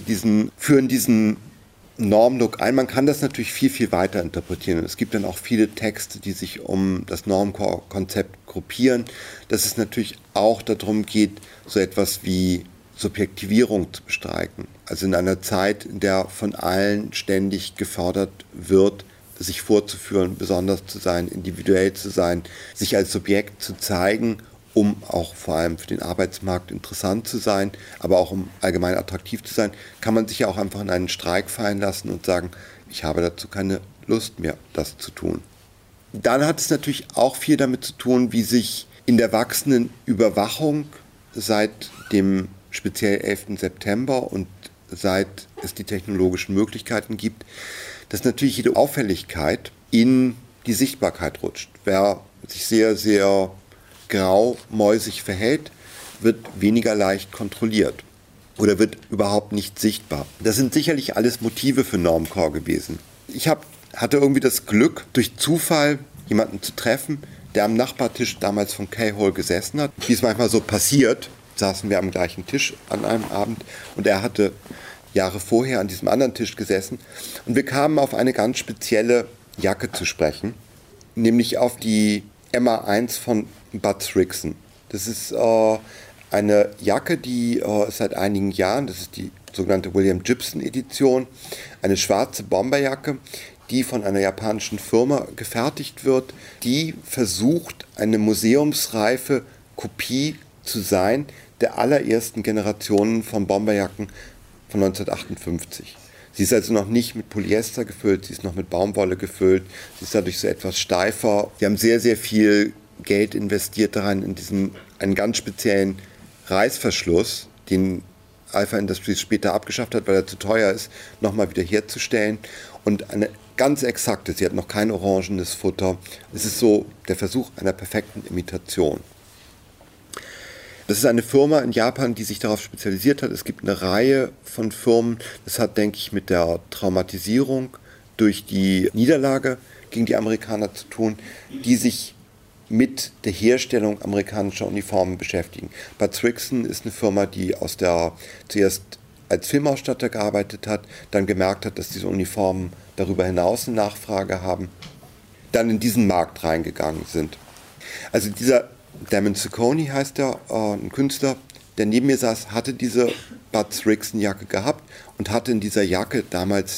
führen diesen Normlook ein. Man kann das natürlich viel, viel weiter interpretieren. Es gibt dann auch viele Texte, die sich um das Normcore-Konzept gruppieren, dass es natürlich auch darum geht, so etwas wie Subjektivierung zu bestreiten. Also in einer Zeit, in der von allen ständig gefordert wird, sich vorzuführen, besonders zu sein, individuell zu sein, sich als Subjekt zu zeigen, um auch vor allem für den Arbeitsmarkt interessant zu sein, aber auch um allgemein attraktiv zu sein, kann man sich ja auch einfach in einen Streik fallen lassen und sagen, ich habe dazu keine Lust mehr, das zu tun. Dann hat es natürlich auch viel damit zu tun, wie sich in der wachsenden Überwachung seit dem speziell 11. September und seit es die technologischen Möglichkeiten gibt, dass natürlich jede Auffälligkeit in die Sichtbarkeit rutscht. Wer sich sehr, sehr graumäusig verhält, wird weniger leicht kontrolliert oder wird überhaupt nicht sichtbar. Das sind sicherlich alles Motive für Normcore gewesen. Ich hatte irgendwie das Glück, durch Zufall jemanden zu treffen, der am Nachbartisch damals von K-Hole gesessen hat. Wie es manchmal so passiert, saßen wir am gleichen Tisch an einem Abend und er hatte Jahre vorher an diesem anderen Tisch gesessen und wir kamen auf eine ganz spezielle Jacke zu sprechen, nämlich auf die MA1 von Butts Rixson. Das ist eine Jacke, die seit einigen Jahren, das ist die sogenannte William Gibson Edition, eine schwarze Bomberjacke, die von einer japanischen Firma gefertigt wird, die versucht, eine museumsreife Kopie zu sein der allerersten Generationen von Bomberjacken von 1958. Sie ist also noch nicht mit Polyester gefüllt, sie ist noch mit Baumwolle gefüllt, sie ist dadurch so etwas steifer. Sie haben sehr, sehr viel Geld investiert daran, in einen ganz speziellen Reißverschluss, den Alpha Industries später abgeschafft hat, weil er zu teuer ist, nochmal wieder herzustellen. Und eine ganz exakte, sie hat noch kein orangenes Futter. Es ist so der Versuch einer perfekten Imitation. Das ist eine Firma in Japan, die sich darauf spezialisiert hat. Es gibt eine Reihe von Firmen, das hat, denke ich, mit der Traumatisierung durch die Niederlage gegen die Amerikaner zu tun, die sich mit der Herstellung amerikanischer Uniformen beschäftigen. Bud Srixon ist eine Firma, die zuerst als Filmausstatter gearbeitet hat, dann gemerkt hat, dass diese Uniformen darüber hinaus eine Nachfrage haben, dann in diesen Markt reingegangen sind. Also dieser Damon Ciccone heißt er, ein Künstler, der neben mir saß, hatte diese Bud Srixon Jacke gehabt und hatte in dieser Jacke damals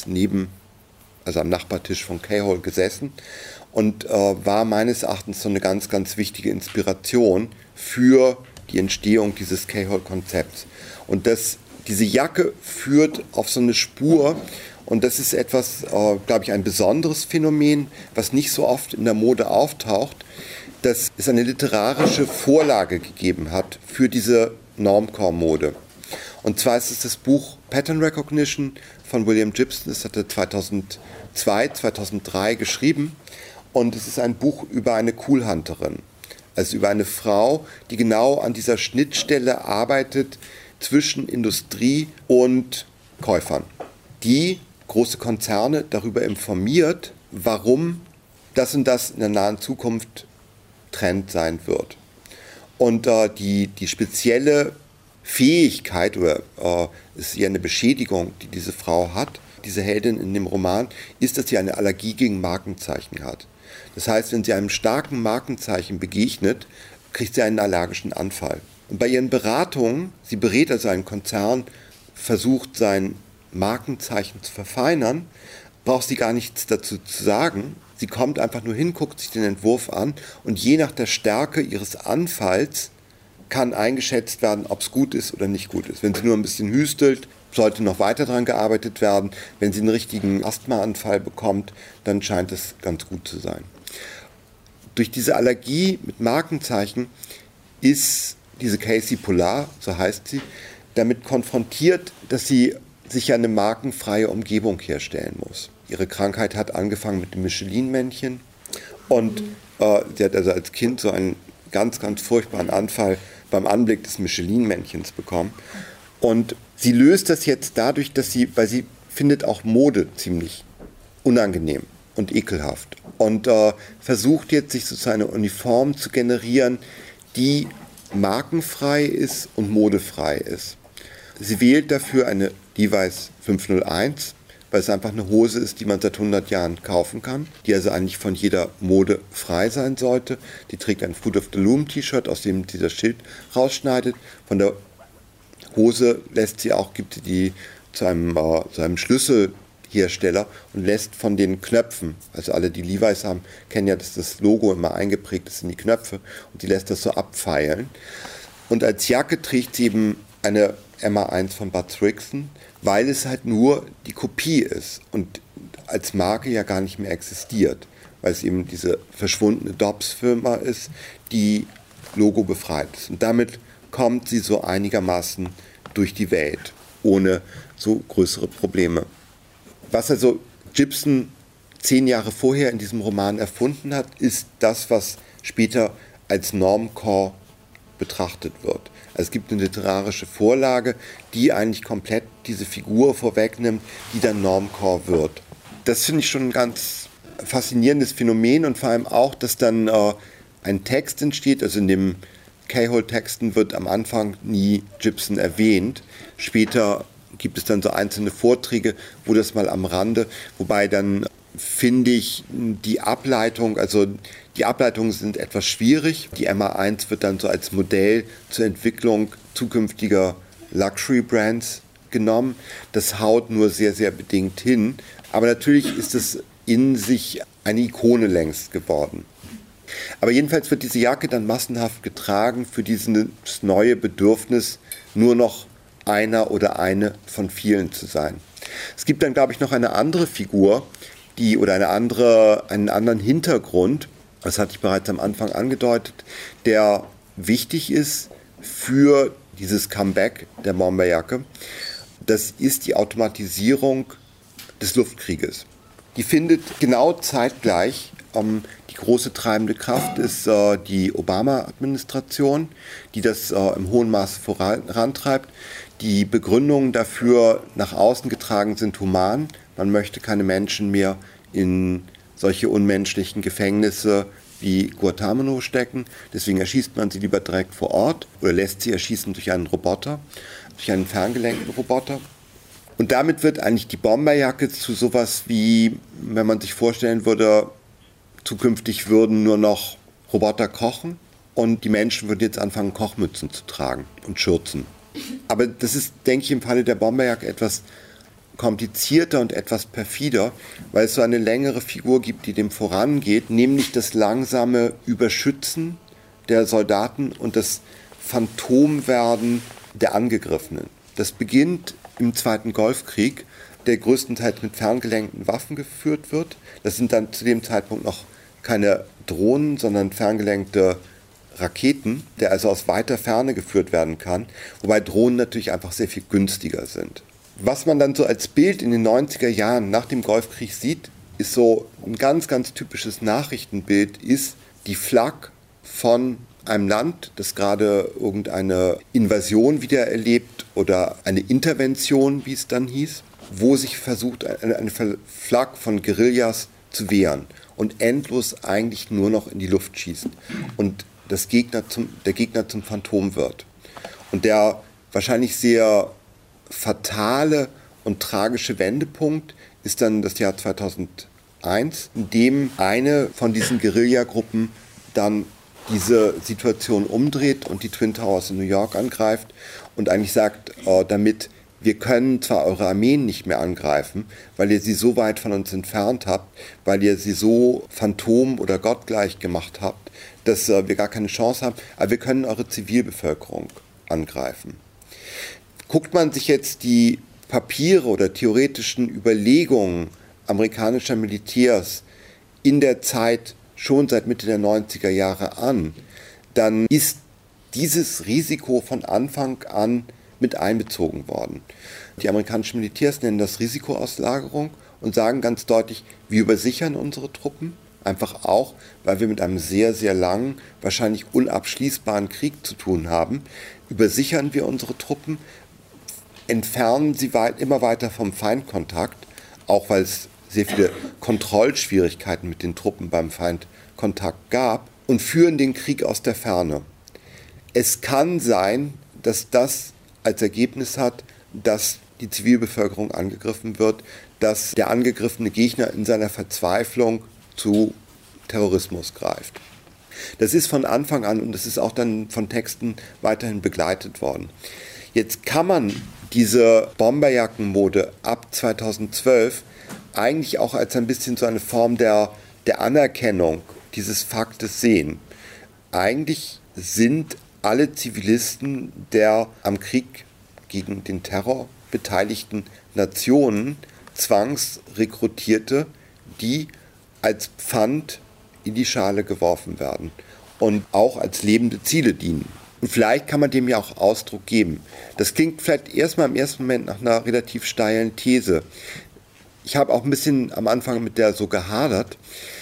am Nachbartisch von K-Hole gesessen und war meines Erachtens so eine ganz, ganz wichtige Inspiration für die Entstehung dieses K-Hole-Konzepts. Und diese Jacke führt auf so eine Spur und das ist etwas, glaube ich, ein besonderes Phänomen, was nicht so oft in der Mode auftaucht, dass es eine literarische Vorlage gegeben hat für diese Normcore-Mode. Und zwar ist es das Buch Pattern Recognition von William Gibson, das hat er 2002, 2003 geschrieben und es ist ein Buch über eine Coolhunterin, also über eine Frau, die genau an dieser Schnittstelle arbeitet zwischen Industrie und Käufern, die große Konzerne darüber informiert, warum das und das in der nahen Zukunft Trend sein wird. Und die spezielle Fähigkeit, oder ist eher eine Beschädigung, die diese Frau hat, diese Heldin in dem Roman, ist, dass sie eine Allergie gegen Markenzeichen hat. Das heißt, wenn sie einem starken Markenzeichen begegnet, kriegt sie einen allergischen Anfall. Und bei ihren Beratungen, sie berät also einen Konzern, versucht sein Markenzeichen zu verfeinern, braucht sie gar nichts dazu zu sagen. Sie kommt einfach nur hin, guckt sich den Entwurf an und je nach der Stärke ihres Anfalls kann eingeschätzt werden, ob es gut ist oder nicht gut ist. Wenn sie nur ein bisschen hüstelt, sollte noch weiter daran gearbeitet werden. Wenn sie einen richtigen Asthmaanfall bekommt, dann scheint es ganz gut zu sein. Durch diese Allergie mit Markenzeichen ist diese Casey Polar, so heißt sie, damit konfrontiert, dass sie sich eine markenfreie Umgebung herstellen muss. Ihre Krankheit hat angefangen mit dem Michelin-Männchen und sie hat also als Kind so einen ganz, ganz furchtbaren Anfall beim Anblick des Michelin-Männchens bekommen. Und sie löst das jetzt dadurch, weil sie findet auch Mode ziemlich unangenehm und ekelhaft und versucht jetzt, sich sozusagen eine Uniform zu generieren, die markenfrei ist und modefrei ist. Sie wählt dafür eine Levi's 501, weil es einfach eine Hose ist, die man seit 100 Jahren kaufen kann, die also eigentlich von jeder Mode frei sein sollte. Die trägt ein Fruit of the Loom T-Shirt, aus dem dieser Schild rausschneidet. Von der Hose gibt sie die zu einem Schlüsselhersteller und lässt von den Knöpfen, also alle, die Levi's haben, kennen ja, dass das Logo immer eingeprägt ist in die Knöpfe und die lässt das so abfeilen. Und als Jacke trägt sie eben eine MA1 von Bud Srixon, weil es halt nur die Kopie ist und als Marke ja gar nicht mehr existiert, weil es eben diese verschwundene Dobbs-Firma ist, die Logo befreit ist. Und damit kommt sie so einigermaßen durch die Welt, ohne so größere Probleme. Was also Gibson 10 Jahre vorher in diesem Roman erfunden hat, ist das, was später als Normcore betrachtet wird. Also es gibt eine literarische Vorlage, die eigentlich komplett diese Figur vorwegnimmt, die dann Normcore wird. Das finde ich schon ein ganz faszinierendes Phänomen und vor allem auch, dass dann ein Text entsteht, also in dem K-Hole-Texten wird am Anfang nie Gibson erwähnt. Später gibt es dann so einzelne Vorträge, wo das mal am Rande, wobei dann finde ich die Ableitungen sind etwas schwierig. Die MA1 wird dann so als Modell zur Entwicklung zukünftiger Luxury-Brands genommen. Das haut nur sehr, sehr bedingt hin. Aber natürlich ist es in sich eine Ikone längst geworden. Aber jedenfalls wird diese Jacke dann massenhaft getragen für dieses neue Bedürfnis, nur noch einer oder eine von vielen zu sein. Es gibt dann, glaube ich, noch eine andere Figur, einen anderen Hintergrund, das hatte ich bereits am Anfang angedeutet, der wichtig ist für dieses Comeback der Bomberjacke. Das ist die Automatisierung des Luftkrieges. Die findet genau zeitgleich. Die große treibende Kraft ist die Obama-Administration, die das im hohen Maße vorantreibt. Die Begründungen dafür nach außen getragen sind human. Man möchte keine Menschen mehr in solche unmenschlichen Gefängnisse wie Guantanamo stecken. Deswegen erschießt man sie lieber direkt vor Ort oder lässt sie erschießen durch einen Roboter, durch einen ferngelenkten Roboter. Und damit wird eigentlich die Bomberjacke zu sowas wie, wenn man sich vorstellen würde, zukünftig würden nur noch Roboter kochen und die Menschen würden jetzt anfangen, Kochmützen zu tragen und Schürzen. Aber das ist, denke ich, im Falle der Bomberjacke etwas komplizierter und etwas perfider, weil es so eine längere Figur gibt, die dem vorangeht, nämlich das langsame Überschützen der Soldaten und das Phantomwerden der Angegriffenen. Das beginnt im Zweiten Golfkrieg, der größtenteils mit ferngelenkten Waffen geführt wird. Das sind dann zu dem Zeitpunkt noch keine Drohnen, sondern ferngelenkte Raketen, der also aus weiter Ferne geführt werden kann, wobei Drohnen natürlich einfach sehr viel günstiger sind. Was man dann so als Bild in den 90er Jahren nach dem Golfkrieg sieht, ist so ein ganz, ganz typisches Nachrichtenbild, ist die Flak von einem Land, das gerade irgendeine Invasion wieder erlebt oder eine Intervention, wie es dann hieß, wo sich versucht, eine Flak von Guerillas zu wehren und endlos eigentlich nur noch in die Luft schießt und der Gegner zum Phantom wird. Und der wahrscheinlich sehr fatale und tragische Wendepunkt ist dann das Jahr 2001, in dem eine von diesen Guerillagruppen dann diese Situation umdreht und die Twin Towers in New York angreift und eigentlich sagt, damit wir können zwar eure Armeen nicht mehr angreifen, weil ihr sie so weit von uns entfernt habt, weil ihr sie so phantom- oder gottgleich gemacht habt, dass wir gar keine Chance haben, aber wir können eure Zivilbevölkerung angreifen. Guckt man sich jetzt die Papiere oder theoretischen Überlegungen amerikanischer Militärs in der Zeit schon seit Mitte der 90er Jahre an, dann ist dieses Risiko von Anfang an mit einbezogen worden. Die amerikanischen Militärs nennen das Risikoauslagerung und sagen ganz deutlich, wir übersichern unsere Truppen, einfach auch, weil wir mit einem sehr, sehr langen, wahrscheinlich unabschließbaren Krieg zu tun haben, übersichern wir unsere Truppen, entfernen sie immer weiter vom Feindkontakt, auch weil es sehr viele Kontrollschwierigkeiten mit den Truppen beim Feindkontakt gab und führen den Krieg aus der Ferne. Es kann sein, dass das als Ergebnis hat, dass die Zivilbevölkerung angegriffen wird, dass der angegriffene Gegner in seiner Verzweiflung zu Terrorismus greift. Das ist von Anfang an und das ist auch dann von Texten weiterhin begleitet worden. Jetzt kann man diese Bomberjackenmode ab 2012 eigentlich auch als ein bisschen so eine Form der Anerkennung dieses Faktes sehen. Eigentlich sind alle Zivilisten der am Krieg gegen den Terror beteiligten Nationen Zwangsrekrutierte, die als Pfand in die Schale geworfen werden und auch als lebende Ziele dienen. Und vielleicht kann man dem ja auch Ausdruck geben. Das klingt vielleicht erstmal im ersten Moment nach einer relativ steilen These. Ich habe auch ein bisschen am Anfang mit der so gehadert.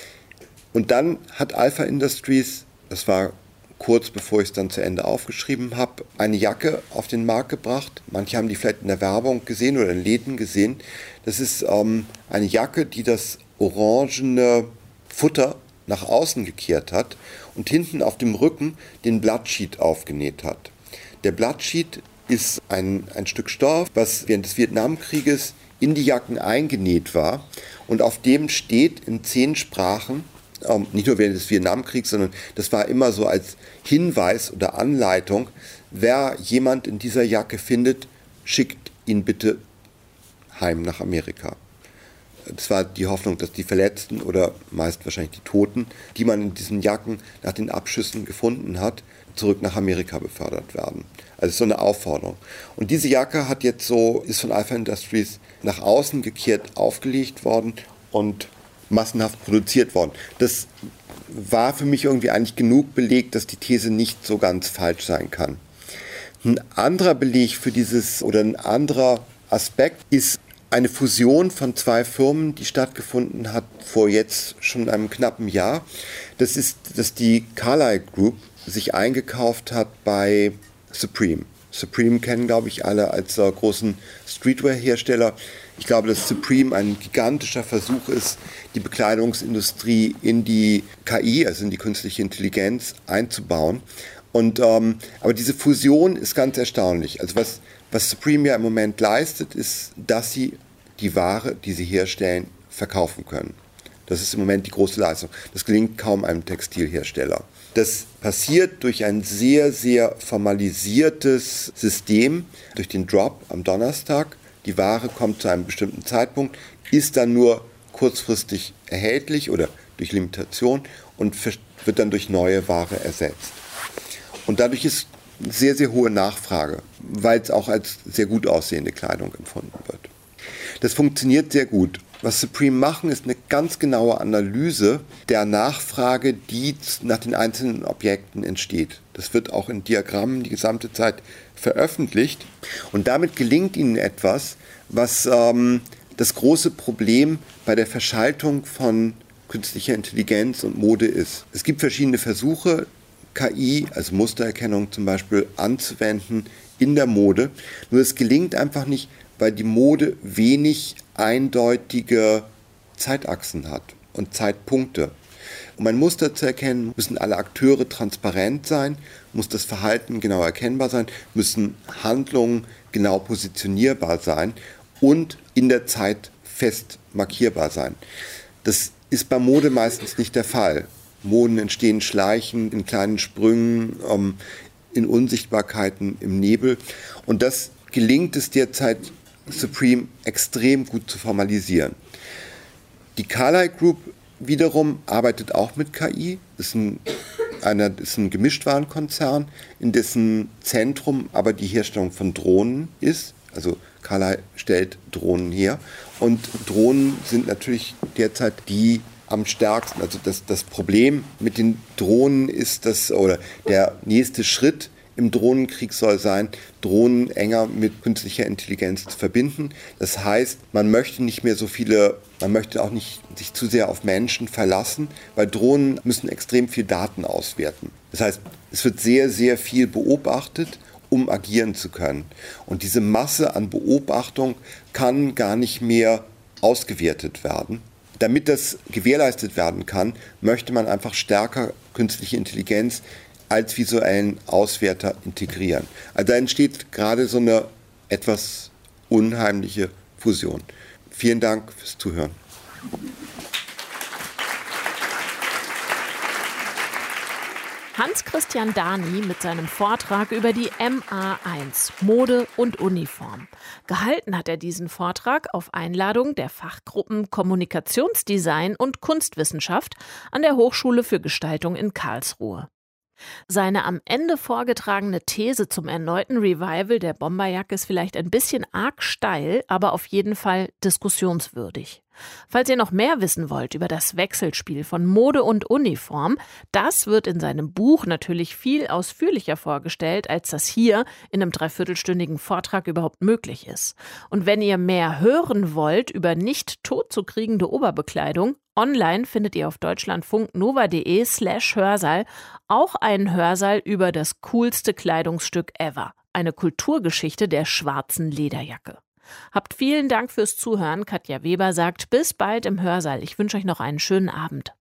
Und dann hat Alpha Industries, das war kurz bevor ich es dann zu Ende aufgeschrieben habe, eine Jacke auf den Markt gebracht. Manche haben die vielleicht in der Werbung gesehen oder in Läden gesehen. Das ist eine Jacke, die das orangene Futter nach außen gekehrt hat und hinten auf dem Rücken den Blood-Sheet aufgenäht hat. Der Blood-Sheet ist ein Stück Stoff, was während des Vietnamkrieges in die Jacken eingenäht war und auf dem steht in 10 Sprachen, nicht nur während des Vietnamkriegs, sondern das war immer so als Hinweis oder Anleitung, wer jemand in dieser Jacke findet, schickt ihn bitte heim nach Amerika. Das war die Hoffnung, dass die Verletzten oder meist wahrscheinlich die Toten, die man in diesen Jacken nach den Abschüssen gefunden hat, zurück nach Amerika befördert werden. Also so eine Aufforderung. Und diese Jacke ist von Alpha Industries nach außen gekehrt aufgelegt worden und massenhaft produziert worden. Das war für mich irgendwie eigentlich genug Beleg, dass die These nicht so ganz falsch sein kann. Ein anderer Beleg für ein anderer Aspekt ist eine Fusion von 2 Firmen, die stattgefunden hat vor jetzt schon einem knappen Jahr. Das ist, dass die Carlyle Group sich eingekauft hat bei Supreme. Supreme kennen, glaube ich, alle als großen Streetwear-Hersteller. Ich glaube, dass Supreme ein gigantischer Versuch ist, die Bekleidungsindustrie in die KI, also in die künstliche Intelligenz, einzubauen. Aber diese Fusion ist ganz erstaunlich. Also was Supreme ja im Moment leistet, ist, dass sie die Ware, die sie herstellen, verkaufen können. Das ist im Moment die große Leistung. Das gelingt kaum einem Textilhersteller. Das passiert durch ein sehr, sehr formalisiertes System, durch den Drop am Donnerstag. Die Ware kommt zu einem bestimmten Zeitpunkt, ist dann nur kurzfristig erhältlich oder durch Limitation und wird dann durch neue Ware ersetzt. Und dadurch ist eine sehr, sehr hohe Nachfrage, weil es auch als sehr gut aussehende Kleidung empfunden wird. Das funktioniert sehr gut. Was Supreme machen, ist eine ganz genaue Analyse der Nachfrage, die nach den einzelnen Objekten entsteht. Das wird auch in Diagrammen die gesamte Zeit veröffentlicht. Und damit gelingt ihnen etwas, was das große Problem bei der Verschaltung von künstlicher Intelligenz und Mode ist. Es gibt verschiedene Versuche, KI, also Mustererkennung zum Beispiel, anzuwenden in der Mode. Nur es gelingt einfach nicht, weil die Mode wenig eindeutige Zeitachsen hat und Zeitpunkte. Um ein Muster zu erkennen, müssen alle Akteure transparent sein, muss das Verhalten genau erkennbar sein, müssen Handlungen genau positionierbar sein und in der Zeit fest markierbar sein. Das ist bei Mode meistens nicht der Fall. Moden entstehen schleichend, in kleinen Sprüngen, in Unsichtbarkeiten, im Nebel. Und das gelingt es derzeit Supreme extrem gut zu formalisieren. Die Carlyle Group wiederum arbeitet auch mit KI. Das ist ein Gemischtwarenkonzern, in dessen Zentrum aber die Herstellung von Drohnen ist. Also Carlyle stellt Drohnen her. Und Drohnen sind natürlich derzeit die am stärksten. Also das Problem mit den Drohnen ist der nächste Schritt im Drohnenkrieg soll sein, Drohnen enger mit künstlicher Intelligenz zu verbinden. Das heißt, man möchte auch nicht sich zu sehr auf Menschen verlassen, weil Drohnen müssen extrem viel Daten auswerten. Das heißt, es wird sehr, sehr viel beobachtet, um agieren zu können. Und diese Masse an Beobachtung kann gar nicht mehr ausgewertet werden. Damit das gewährleistet werden kann, möchte man einfach stärker künstliche Intelligenz als visuellen Auswerter integrieren. Also da entsteht gerade so eine etwas unheimliche Fusion. Vielen Dank fürs Zuhören. Hans-Christian Dani mit seinem Vortrag über die MA1, Mode und Uniform. Gehalten hat er diesen Vortrag auf Einladung der Fachgruppen Kommunikationsdesign und Kunstwissenschaft an der Hochschule für Gestaltung in Karlsruhe. Seine am Ende vorgetragene These zum erneuten Revival der Bomberjacke ist vielleicht ein bisschen arg steil, aber auf jeden Fall diskussionswürdig. Falls ihr noch mehr wissen wollt über das Wechselspiel von Mode und Uniform, das wird in seinem Buch natürlich viel ausführlicher vorgestellt, als das hier in einem 3/4-stündigen Vortrag überhaupt möglich ist. Und wenn ihr mehr hören wollt über nicht totzukriegende Oberbekleidung, online findet ihr auf deutschlandfunknova.de/Hörsaal auch einen Hörsaal über das coolste Kleidungsstück ever. Eine Kulturgeschichte der schwarzen Lederjacke. Habt vielen Dank fürs Zuhören. Katja Weber sagt bis bald im Hörsaal. Ich wünsche euch noch einen schönen Abend.